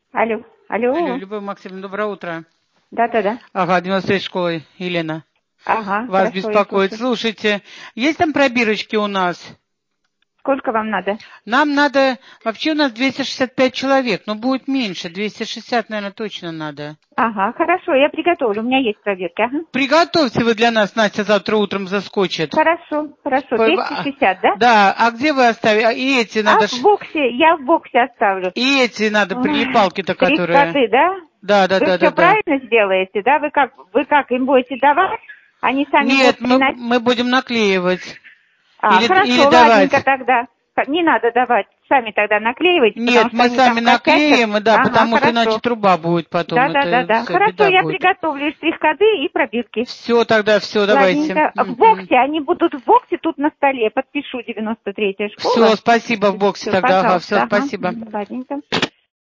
Алло, Алло, алло. Любовь Максимовна, доброе утро. Да-да-да. Ага, 93 школы, Елена. Ага, Вас хорошо, я беспокоит. слушаю. Слушайте, есть там пробирочки у нас? Сколько вам надо? Нам надо, вообще у нас 265 человек, но будет меньше, 260, наверное, точно надо. Ага, хорошо, я приготовлю, у меня есть проверка. Ага. Приготовьте вы для нас, Настя завтра утром заскочит. Хорошо, хорошо, 260, да? Да, а где вы оставили? И эти надо... В боксе, я в боксе оставлю. И эти надо, Ой, прилипалки-то, которые... коты, да? Да. Вы все правильно сделаете, да? Вы как, им будете давать? Они сами Нет, будут приносить? мы будем наклеивать. Или Хорошо, давать. ладненько тогда. Не надо давать, сами тогда наклеивайте, потому Нет, что мы они там сами косячат. наклеим, да, Ага, потому что хорошо. иначе труба будет потом. Это Да. все, Хорошо, беда я будет. приготовлю штрих-коды и пробирки. Все тогда, все, давайте. Ладненько. В боксе, они будут в боксе тут на столе. Подпишу 93-я школа. Все, спасибо в боксе Все, тогда. Ага, пожалуйста. все, Ага. спасибо. Ладненько.